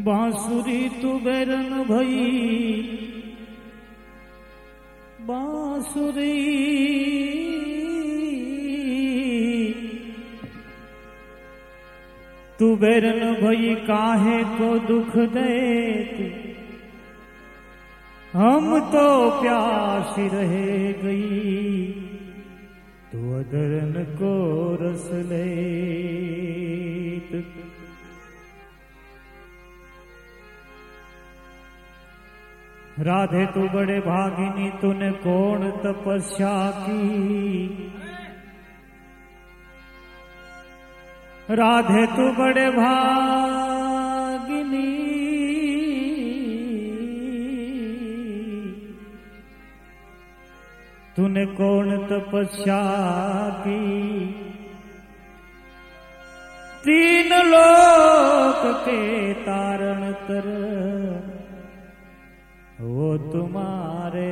बांसुरी तू बैरन भई बांसुरी तू बैरन भई काहे को दुख दे हम तो प्यासी रह गई तू अदरन को रस ले। राधे तू बड़े भागिनी तूने कौन तपस्या की। राधे तू बड़े भागिनी तूने कौन तपस्या की। तीन लोक के तारण कर वो तुम्हारे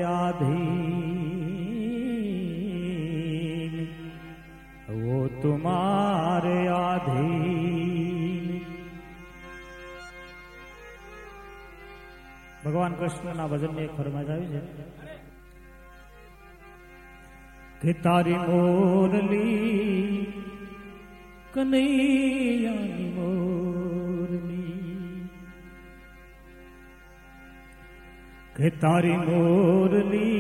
आधीन वो तुम्हारे आधीन। भगवान कृष्ण ना भजन में एक फरमाइश आई है कि तारी मोरली कन्हैया मोरली के तारी मोरली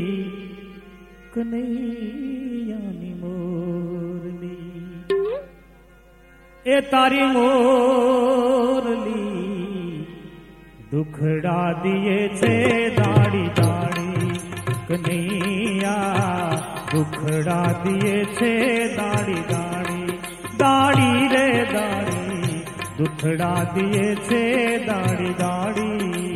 कन्हैया मोरली ए तारी मोरली दुखड़ा दिए छे दाड़ी दाड़ी कन्हैया दुखड़ा दिए छे दाड़ी दाड़ी दाड़ी रे दाड़ी दुखड़ा दिए छे दाड़ी दाड़ी।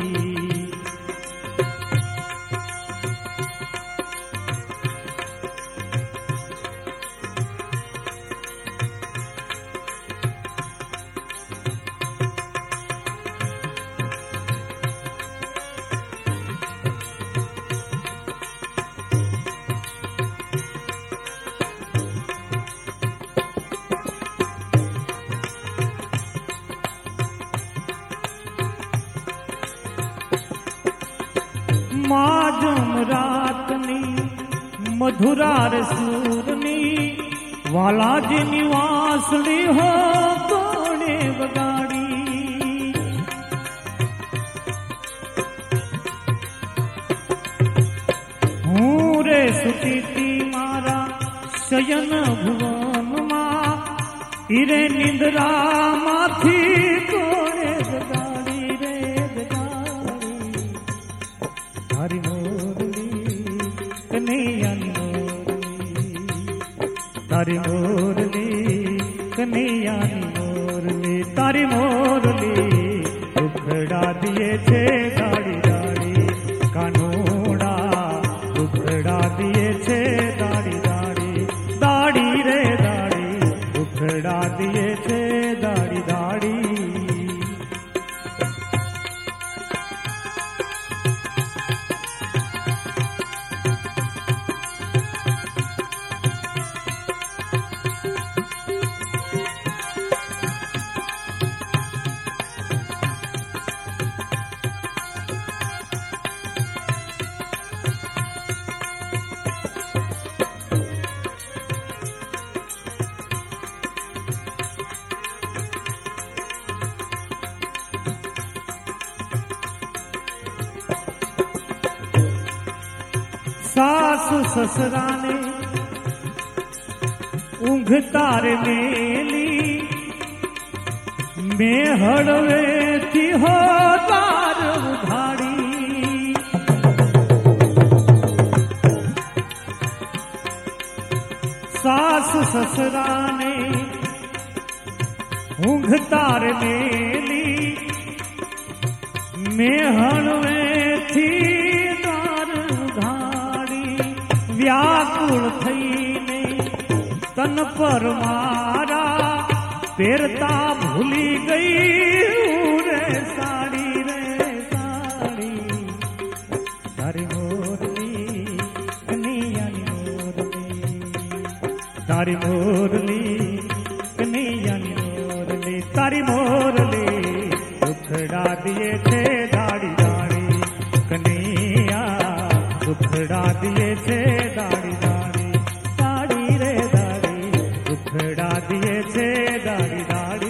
माजम रातनी मधुरार सूरनी वाला जी निवासनी हो कोणे बगाड़ी। हूँ रे सुतीती मारा शयन भुवन मा इरे निंद्रा माथी कोणे बगाड़ी रे बगाड़ी। तारी मोरली कन्हैया मोरली तारी मोरली कन्हैया मोरली तारी मोरली दुखड़ा दिए छे दाड़ी दाड़ी कानूड़ा दुखड़ा दिए छे दाड़ी दाड़ी दाड़ी रे दाड़ी दुखड़ा दिए छे दाड़ी दाड़ी। सासु ससुरा ने ऊँघ तारे मेली मैं हड़वे थी हो तार उधाड़ी। सासु ससुरा ने ऊँघ तारे मेली मैं हड़वे थी व्याकुल थईने तन पर मारा पेरता भूली गई रे साड़ी तारी मोरली कन्हैया मोरली तारी मोरली कन्हैया मोरली तारी मोरली दुख दुखड़ा दिए थे दाढ़ी दाढ़ी कन्हैया, दुखड़ा दिए थे दाढ़ी दाढ़ी, दाढ़ी रे दाढ़ी, दुखड़ा दिए थे दाढ़ी दाढ़ी।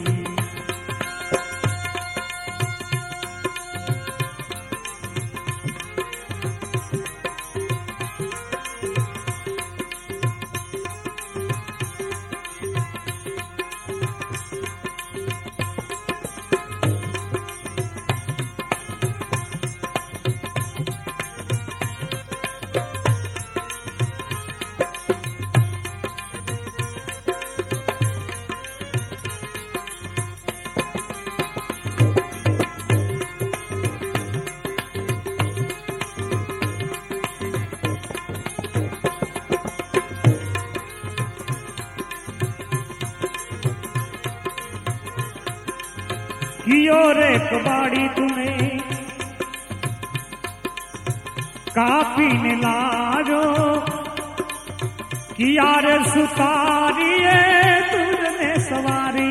कियो रे कबाड़ी तूने कापी ने लाजो, किया रे सुतारिए तुझने सवारी,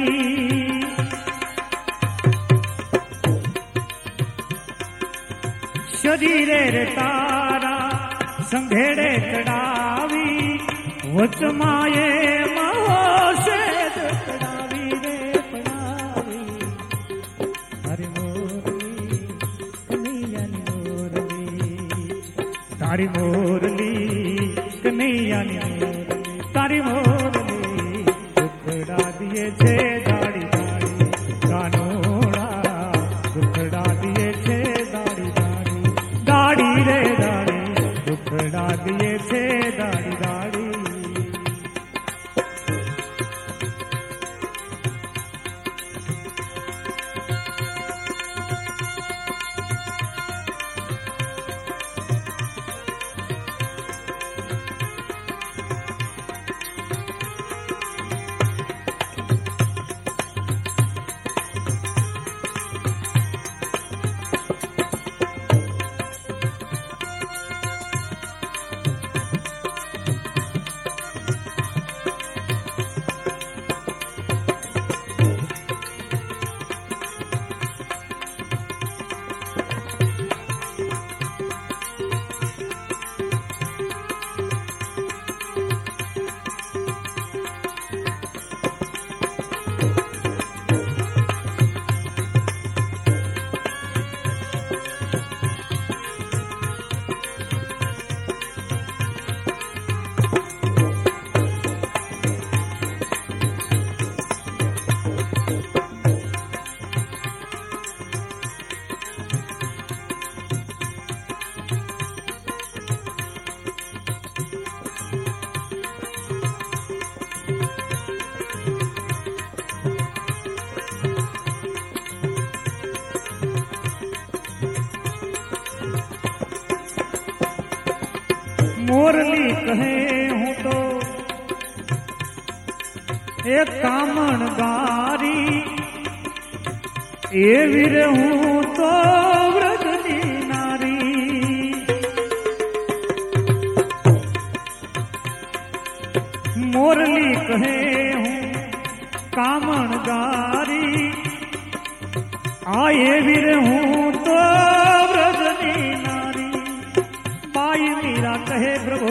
शरीरे रे तारा संघेड़े चढ़ावी, वच माये महो से चढ़ावी रे पड़ावी। तारी मोरली कन्हैया नी मोरली, तारी मोरली कन्हैया नी मोरली, तारी मोरली दुखड़ा दिए थे दाढ़ी दाढ़ी कानोड़ा, दुखड़ा दिए थे दाढ़ी दाढ़ी, दाढ़ी रे दाढ़ी, दुखड़ा दिए थे दाढ़ी दाढ़ी। मोरली कहे हूँ तो एक कामण गारी, ए वीर हूँ तो व्रजनी नारी। मोरली कहे हूँ कामण गारी, आए वीर हूँ तो व्रजनी नारी। बाई मीरा कहे प्रभु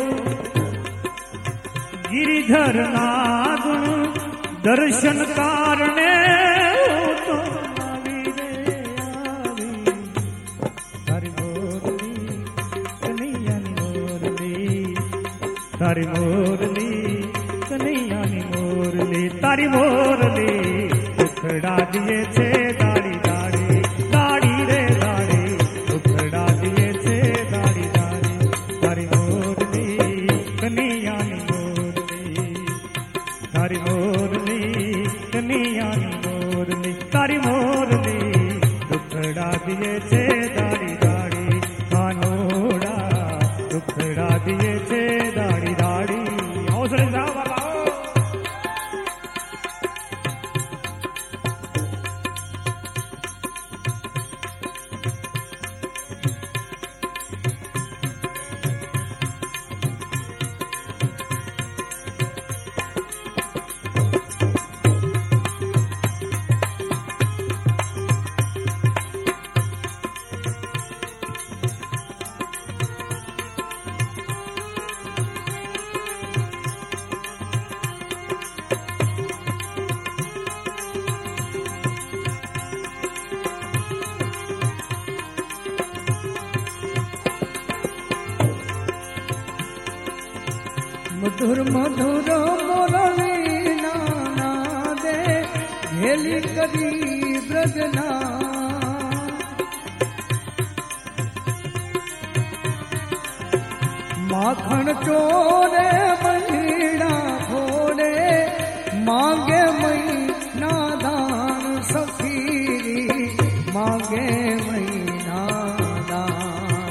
गिरिधर नागुण दर्शन कारणे तो आवी रे आवी। तारी मोरली कन्हैया नी मोरली, तारी मोरली कन्हैया नी मोरली, तारी मोरली दुखड़ा दिए छे दाढ़ी दाढ़ी, दाढ़ी रे दाढ़ी दुखड़ा दिए छे दाढ़ी दाढ़ी। तारी मोरली कन्हैया नी मोरली, तारी मोरली कन्हैया नी मोरली, तारी मोरली दुखड़ा दिए छे दाढ़ी दाढ़ी कानोड़ा, दुखड़ा दिए छे दाढ़ी दाढ़ी। हौसले जाओ बाबा। मधुर मधुर मुरली नादे घेली करी ब्रजना माखन चोरे महीना थोड़े मांगे महीना दान सखी मांगे महीना दान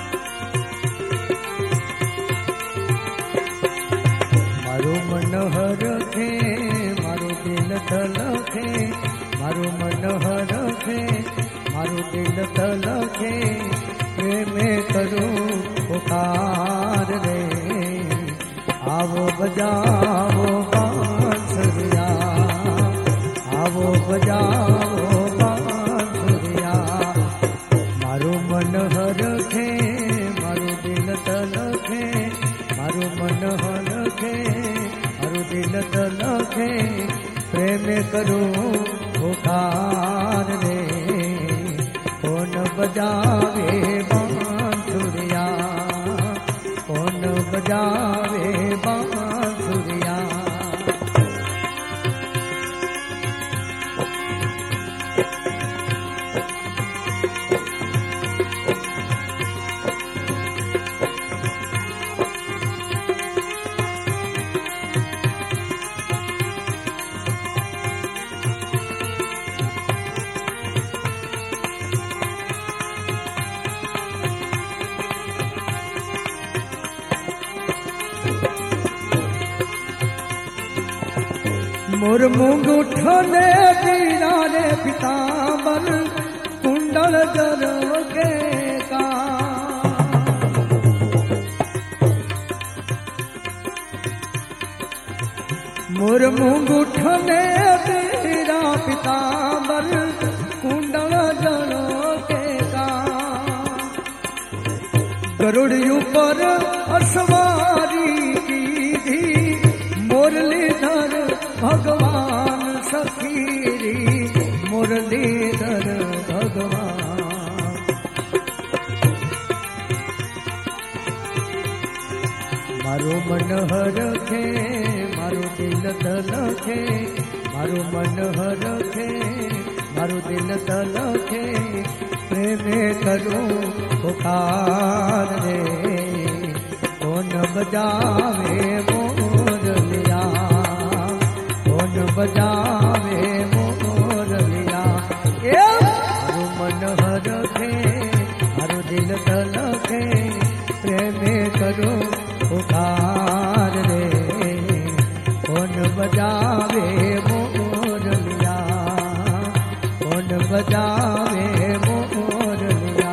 मारो मन हरखे मारो दिल तलखे मारो मन हरखे मारो दिल तलखे प्रेम करो पुकार रे आवो बजाओ बांसुरिया आवो बजाओ बांसुरिया मारो मन हरखे मारो दिल तलखे मारो मन हरखे मारो दिल तलखे प्रेम करो पुकार रे कौन बजावे बांसुरिया कौन बजावे बांसुरिया मोर मुंगूठने पीरा रे पीतांबर कुंडल जर के का मोर मुंगूठने पीरा पीतांबर कुंडल जर के का गरुड़ ऊपर असवारी की थी मुरलीधर भगवान सखीरी मुरलीधर भगवान मारो मन हरखे मारो दिल तलखे मारो मन हरखे मारो दिल तलखे प्रेम करो पुकार रे कौन बजावे मोरलिया कौन बजावे मोरलिया मारो मन हरखे मारो दिल तलखे प्रेम करो पुकार रे कौन बजावे मोरलिया कौन बजावे मोरलिया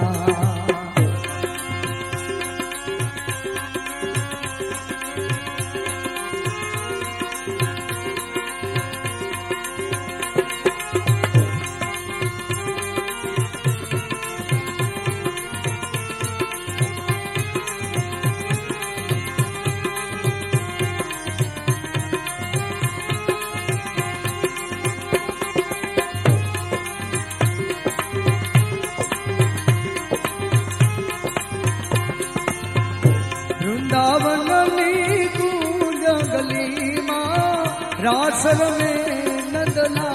रासर में नंदला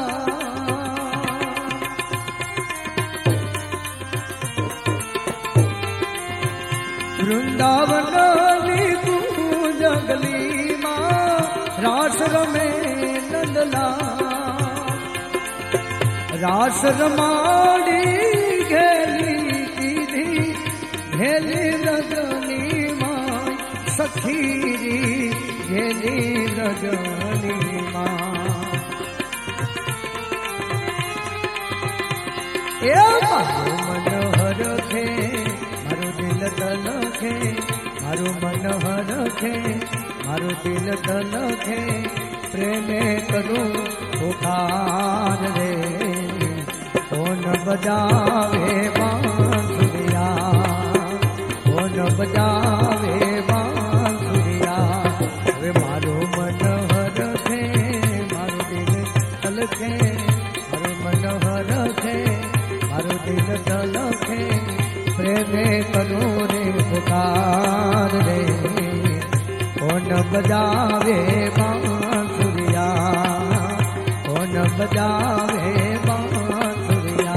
वृंदावन जंगली माँ रासर में नंदला रास रमाड़ी घेली की धी घेली रजनी माँ सखीरी घेली रजनी माँ मारो मनोहर खे मारो दिल तलखे मारो मनोहर खे मारो दिल तलखे प्रेम करो पुकार रे कौन बजावे बांसुरिया कौन बजावे बांसुरिया वे मारो मनोहर खे मारो दिल तलखे मारो मनोहर खे मारो दिल तलखे प्रेम करो रे पुकार रे कौन बजा बांसुरिया, कौन बजावे बांसुरिया।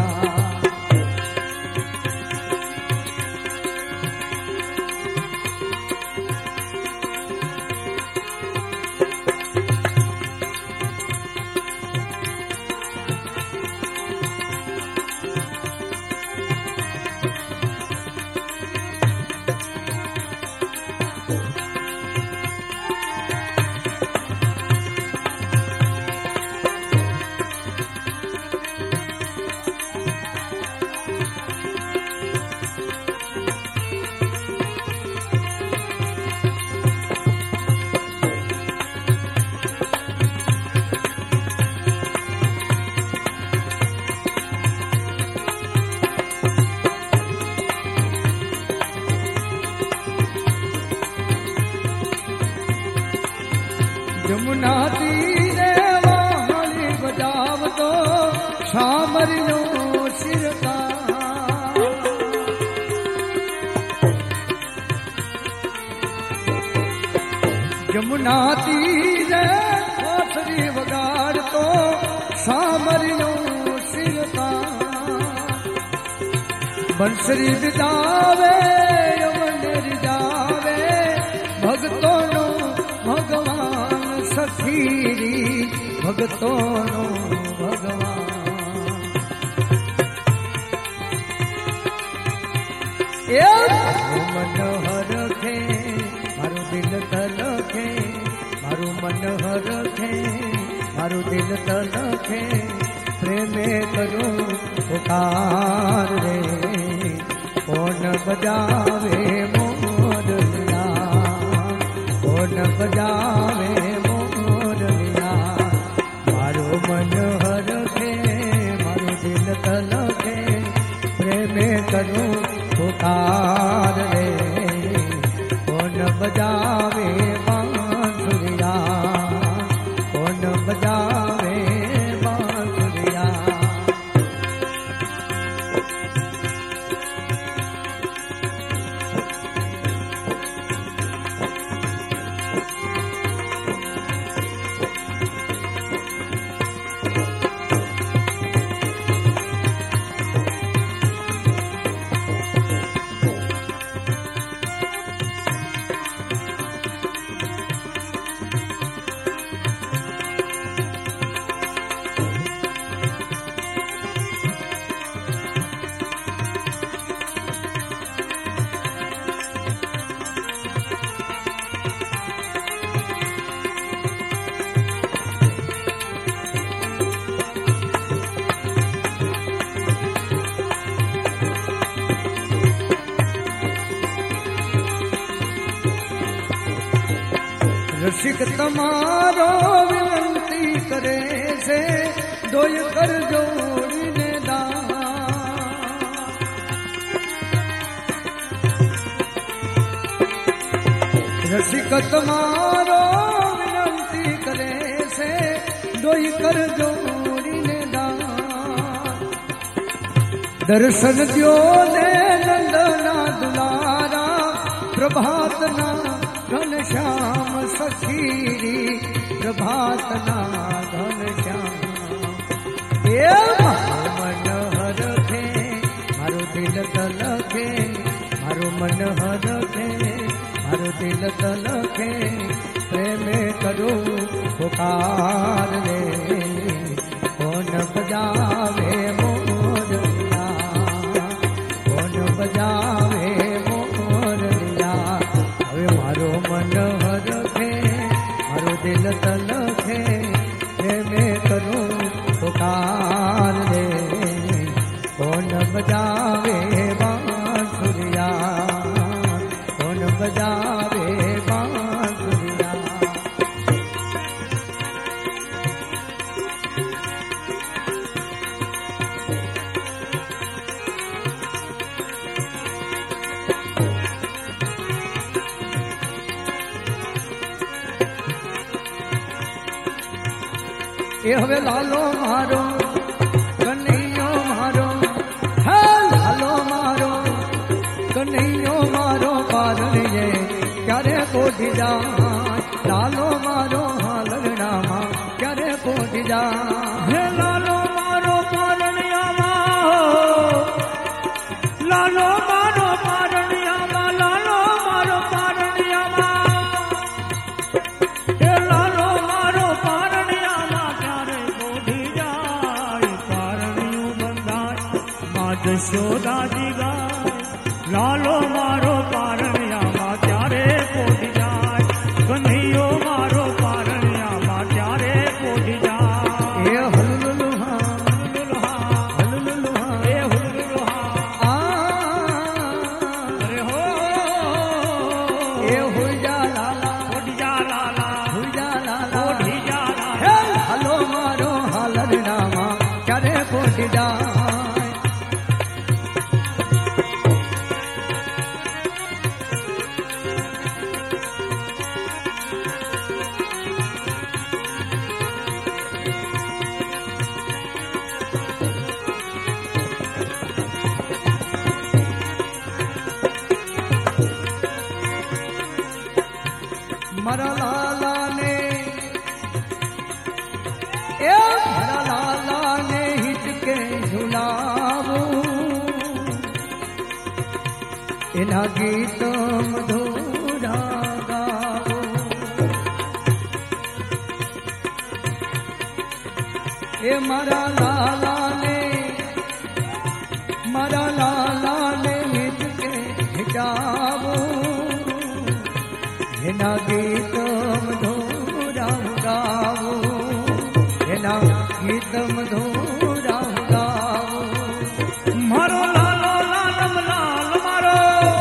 यमुना तीरे वाली बजाव तो सामरियो सिरका, यमुना तीरे बांसुरी वगाड़ तो सामरियो सिरका। बंसरी बिजावे यमन रिजावे भगतों नो भगवान सखीरी, भगतों नो भगवान। मनोहर थे मारू दिल तलखे, मारू मनोहर थे मारू दिल तलखे, प्रेमे करो पुकार रे, कौन बजावे मोरलिया, कौन बजावे मोरलिया। मारो मनोहर थे मारो दिल तलखे, प्रेमे करो पुकार रे, कौन बजावे बांसुरिया, कौन बजावे बांसुरिया। रसिक तमारो विनंती करे से, दोय कर जोड़ीने दान। रसिक तमारो विनंती करे से, दोय कर जोड़ीने दान। दर्शन द्यो ने नंदना दुलारा, प्रभातना घनश्याम सखीरी, प्रभातना घनश्याम। मनोहर थे मारो दिल तलखे, मारो मनोहर थे मारो दिल तलखे, प्रेमे करो पुकार रे, कौन बजावे मोरलिया, कौन बजावे मोरलिया। હવે મારો मनोहर थे मारो दिल तलखे, प्रेमे करो पुकार रे, कौन बजावे बांसुरिया, कौन बजावे बांसुरिया। એ હવે લાલો મારો કનૈયો મારો, હે લાલો મારો કનૈયો મારો, પારણીએ ક્યારે કોઢી જાય, લાલો મારો યશોદાજી ગાય લાલો મારો પારણિયામાં ત્યારે પોઢી જાય કનૈયો મારો પારણિયામાં ત્યારે પોઢી જાય એ હુલુલુહા હુલુલુહા એ હુલુલુહા અરે હો એ હુજા લાલા પોઢી જા લાલા હુજા લાલા પોઢી જા લાલા હે હાલો મારો હાલરડામાં ક્યારે પોઢી જાય મારા લાલા ને એ મારા લાલા ને હિચકે ઝુલાવું એના ગીત મધુરા ગાવું એ મારા લાલા ને હિચકે હિચાવું એના ગીત મધુરા ગાવું એના ગીત મધુરા ગાવું મારો લાલો લાલમ લાલ મારો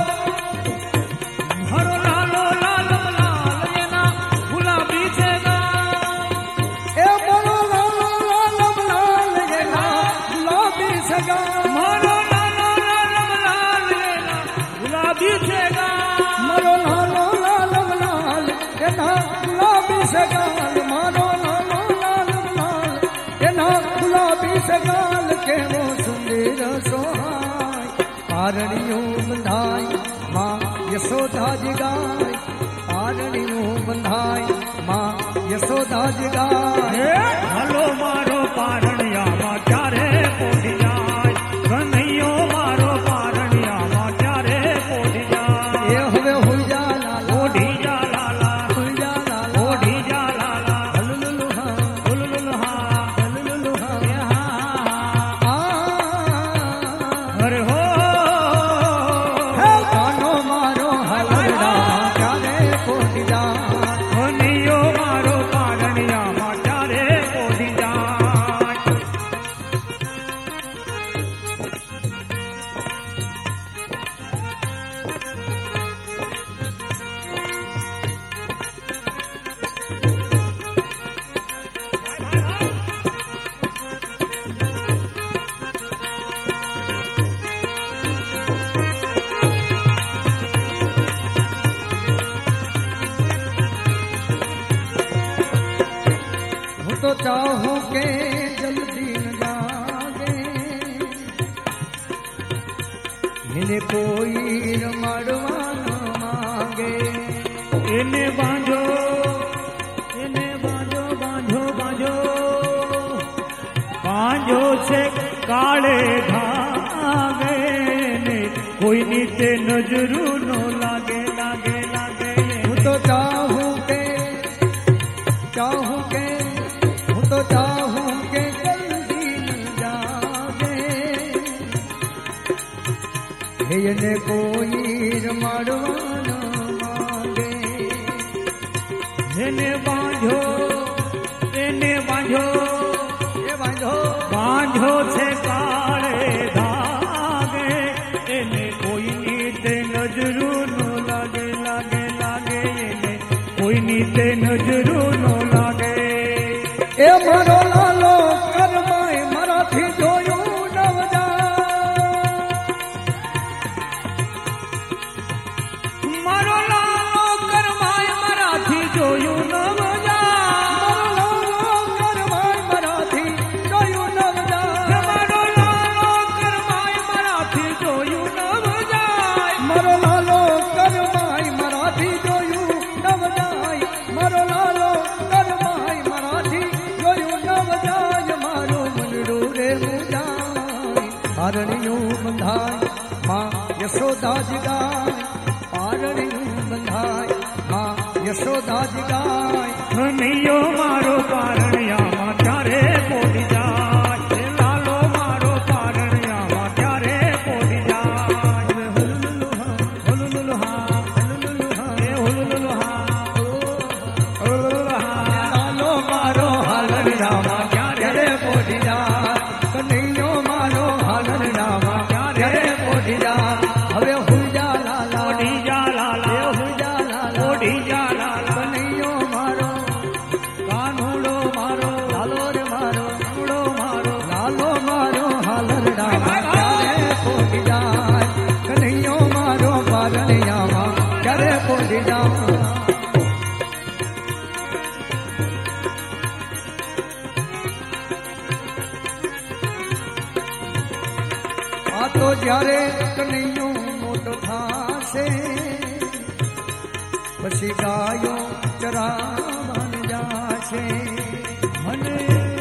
લાલો લાલમ લાલ એના ગુલાબી છે એ મારો લાલો લાલમ લાલ એના ગુલાબી સગા મારો લાલો લાલમ લાલ એના ગુલાબી છે મારો લાલો લાલમ લાલ એના ગુલાબી સગાલ મારો લાલો લાલમ લાલ એના ગુલાબી સગાલ કેવો સુંદર સોહાય પારણીઓ બંધાય માં યશોદા જ ગાય પારણીઓ બંધાય માં યશોદા જ ગાય હાલો મારો પારણિયામાં ત્યારે પોઢી જાય કનૈયો મારો પારણિયામાં ત્યારે પોઢી જાય એ હવે હુજા લાલા પોઢી જા લાલા હુજા લાલા પોઢી જા લાલા હલુલુહા હુલુલુહા હલુલુહા અરે હો હે કાનો મારો હલડા ક્યારે પોઢી જાય કનૈયો મારો પારણિયામાં ત્યારે પોઢી જાય હું તો ચાહું કે જલ્દી ન જાગે એને કોઈ રમાડવા ન માંગે એને બાંધો બાંધો બાંધો છે કાળે ધાગે ને કોઈની તે નજરું નો લાગે લાગે લાગે હું તો ચાહું કે હું તો ચાહું કે જલ્દી ન જાગે એને કોઈ રમાડવા ન માંગે એને બાંધો એ બાંધો બાંધો છે કાળે ધાગે એને કોઈની તે નજરું નો લાગે લાગે લાગે એને કોઈની તે નજરું નો લાગે એ મારો લાલો કરમાય મારાથી જોયું નવ મારો લાલો કરમાય મારાથી જોયું ન મારાથી જોયું નવ મારો લાલો કરમાય મારાથી જોયું ન મારો લાલો કરમાય મારાથી જોયું નવ મારો લાલો કરમાય મારાથી જોયું નવ મારો મનડું રે મુજાય પારણીયું બંધાય માં યશોદા જ ગાય પારણીયું બંધાય માં યશોદા જ ગાય કનૈયો મારો પારણિયામાં ત્યારે પોઢી જાય લાલો મારો પારણિયામાં ત્યારે જ્યારે કનૈયો મોટો થાશે પછી ગાયો ચરાવન જાશે મને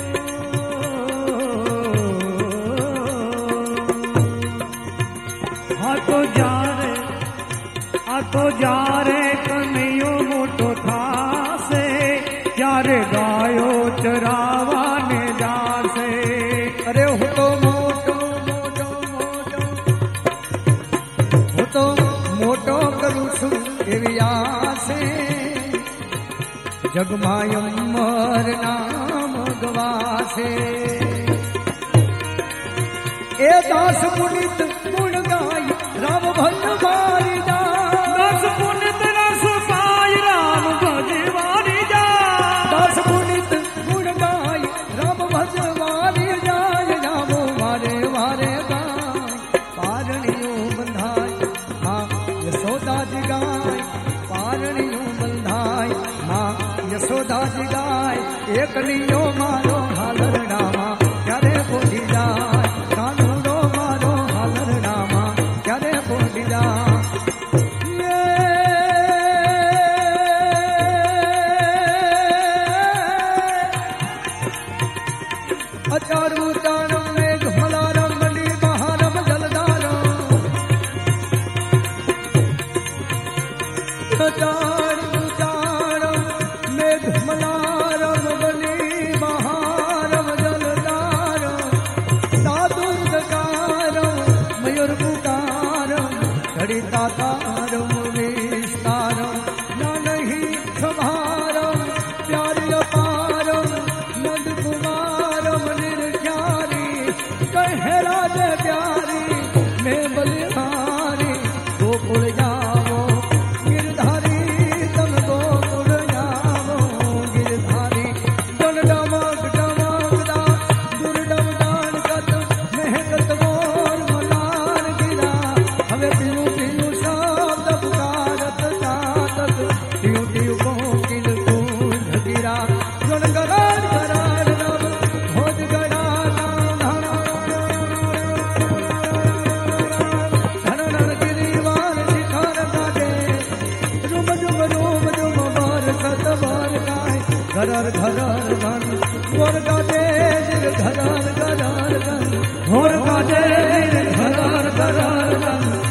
આ તો જ્યારે કનૈયો મોટો થાશે ત્યારે ગાયો ચરાવાને જાશે અરે હું તો મોટો મોટો મોટો હું તો મોટો કરું છું એવી આશે જગમાં અમર નામ ગવાશે એ દાસ પુનિત ગુણ ગાય રામ ભજન મારી જા દાસ પુનિત રસ પાય રામ ભજવારી જા દાસ પુનિત ગુણ ગાય રામ ભજન મારી જાય જામો વારે વારે ગાય પારણીઓ બંધાય માં યશોદાજી ગાય પારણીઓ બંધાય માં યશોદાજી ગાય એક લીયો મારો હાલરડામાં ક્યારે પોઢી જાય કાનુડો મારો હાલરડામાં ક્યારે પોઢી જાય અચારું ચારમ મેઘ મલારમ બની મહારમ જલધારમ અચારું ચારમ મેઘ મલારમ બની મહારમ જલધારમ સાધુર્ગકારમ મયુર પુકારમ ઘડિતા તારમ વિસ્તારમ નાનહી સભારમ પ્યારી અપારમ નંદ કુમારમ નિર્જારી કહે રાજ પ્યારી મેં બલિહારી ગોકુળ જાવો ગિરધારી તમ ગોકુળ જાવો ગિરધારી દન ડમક ડમકદા દુર્ડમ દાન કત મહેકત મોર મલાર ગિરા હવે પીયું પીયું શબ્દ પુકારત જાતક ટીયું ટીયું કોકિલ કુંજ ગિરા ગણ ગરાડ ગરાડ નવ ભોજ ગડા ધન ગિરિવાર શિખર કાઢે રૂમ જુમ બાર સત બાર ગાય ઘરર ઘરર ઘન મોર ગાજે ઘરર ઘરર ઘન ઘોર કાજે ઘરર ઘરર ઘન